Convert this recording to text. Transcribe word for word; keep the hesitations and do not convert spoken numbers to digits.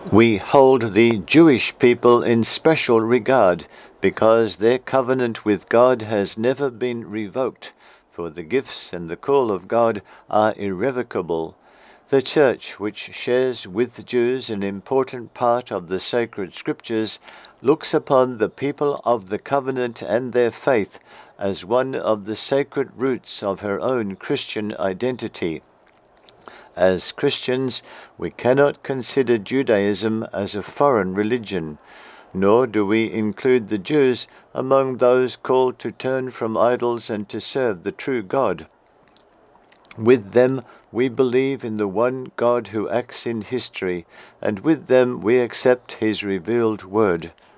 We hold the Jewish people in special regard because their covenant with God has never been revoked, for the gifts and the call of God are irrevocable. The Church, which shares with Jews an important part of the sacred scriptures, looks upon the people of the covenant and their faith as one of the sacred roots of her own Christian identity. As Christians, we cannot consider Judaism as a foreign religion, nor do we include the Jews among those called to turn from idols and to serve the true God. With them we believe in the one God who acts in history, and with them we accept his revealed word.